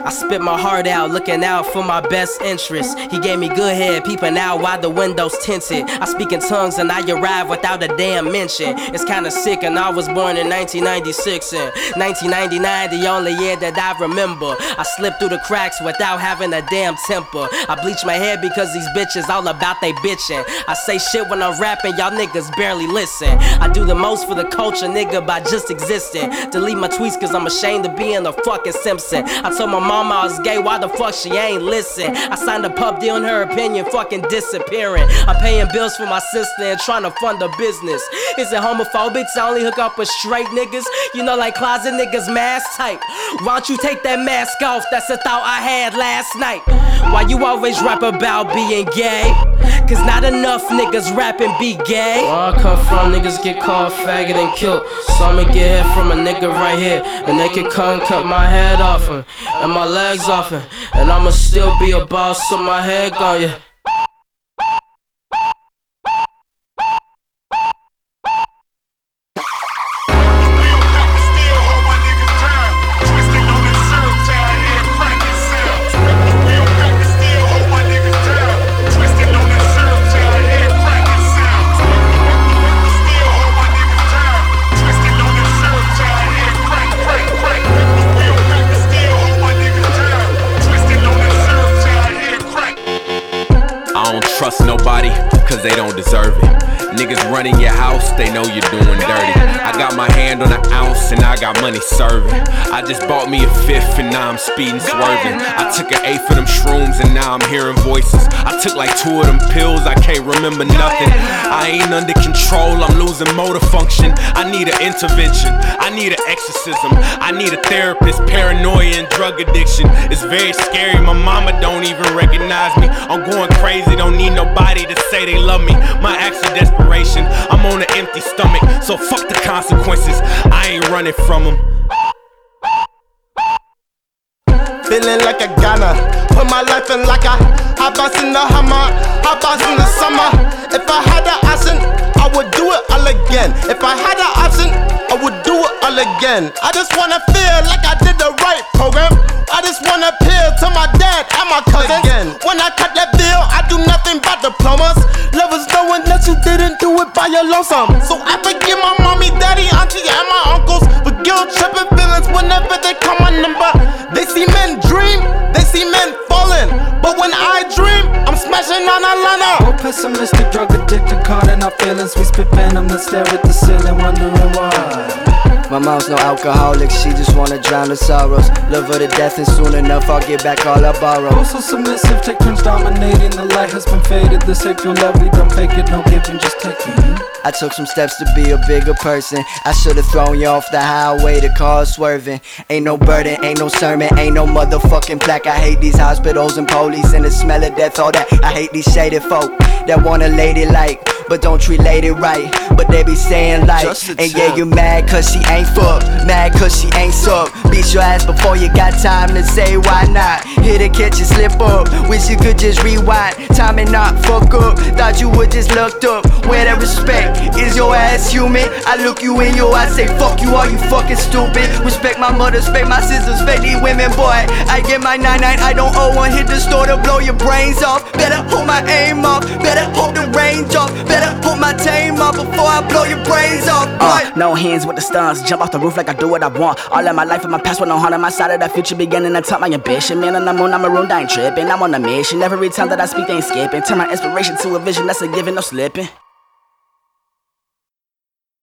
I spit my heart out, looking out for my best interest. He gave me good head, peeping out while the windows tinted. I speak in tongues and I arrive without a damn mention. It's kinda sick, and I was born in 1996, and 1999 the only year that I remember. I slipped through the cracks without having a damn temper. I bleach my hair because these bitches all about they bitchin'. I say shit when I'm rapping, y'all niggas barely listen. I do the most for the culture, nigga, by just existing. Delete my tweets cause I'm ashamed of being a fucking Simpson. I told my mama I was gay, why the fuck she ain't listen? I signed a pub deal in her opinion, fucking disappearing. I'm paying bills for my sister and trying to fund a business. Is it homophobic to only hook up with straight niggas? You know, like closet niggas mask type. Why don't you take that mask off? That's a thought I had last night. Why you always rap about being gay? Cause not enough niggas rap and be gay. Where I come from, niggas get called faggot and killed. So I'ma get hit from a nigga right here, and they can come cut my head off and my legs off and I'ma still be a boss, so my head gone, yeah. I don't trust nobody, cause they don't deserve it. Niggas running your house, they know you're doing dirty. I got my hand on an ounce and I got money serving. I just bought me a fifth and now I'm speeding, swerving. I took an eighth of them shrooms and now I'm hearing voices. I took like 2 of them pills, I can't remember nothing. I ain't under control, I'm losing motor function. I need an intervention, I need an exorcism. I need a therapist, paranoia and drug addiction. It's very scary, my mama don't even recognize me. I'm going crazy, don't need nobody to say they love me. My acts are desperation, I'm on an empty stomach, so fuck the consequences, I ain't running from them. Feeling like a Ghana, put my life in like a hot box in the Hummer, hot box in the summer. If I had an option, I would do it all again. If I had an option, I would do it all again. I just wanna feel like I did the right program. I just wanna appeal to my dad and my cousins. When I cut that bill, I do nothing but diplomas. Lovers knowing that you didn't do it by your lonesome. So I forgive my mommy, daddy, auntie, and my uncles for guilt tripping feelings whenever they call my number. They see men dream, they see men falling, but when I dream, I'm smashing on a liner. Oh, pessimistic, drug addicted, caught in our feelings. We spit venom, then stare at the ceiling, wondering why. My mom's no alcoholic, she just wanna drown her sorrows. Love her to death and soon enough I'll get back all I borrow. Oh, so submissive, take turns dominating. The light has been faded, the sacred love we don't fake it. No giving, just taking. I took some steps to be a bigger person. I should've thrown you off the highway, the car swerving. Ain't no burden, ain't no sermon, ain't no motherfucking plaque. I hate these hospitals and police and the smell of death, all that. I hate these shaded folk that want a lady like, but don't treat lady right. But they be saying like, and yeah, you mad cause she ain't fucked, mad cause she ain't sucked. Beat your ass before you got time to say why not. Hit a catch you slip up, wish you could just rewind time and not fuck up. Thought you would just looked up, where that respect? Is your ass human? I look you in your eyes, say fuck you, are you fucking stupid? Respect my mother, respect my sisters, respect these women, boy. I get my 99, I don't owe one. Hit the store to blow your brains off. Better hold my aim off, better hold the range off. Better put my tame off before I blow your brains off, boy. No hands with the stunts, jump off the roof like I do what I want. All of my life and my past with no heart on my side of the future, beginning to top my ambition. Man on the moon, I'm marooned, I ain't tripping. I'm on a mission, every time that I speak they ain't skipping. Turn my inspiration to a vision, that's a given, no slipping.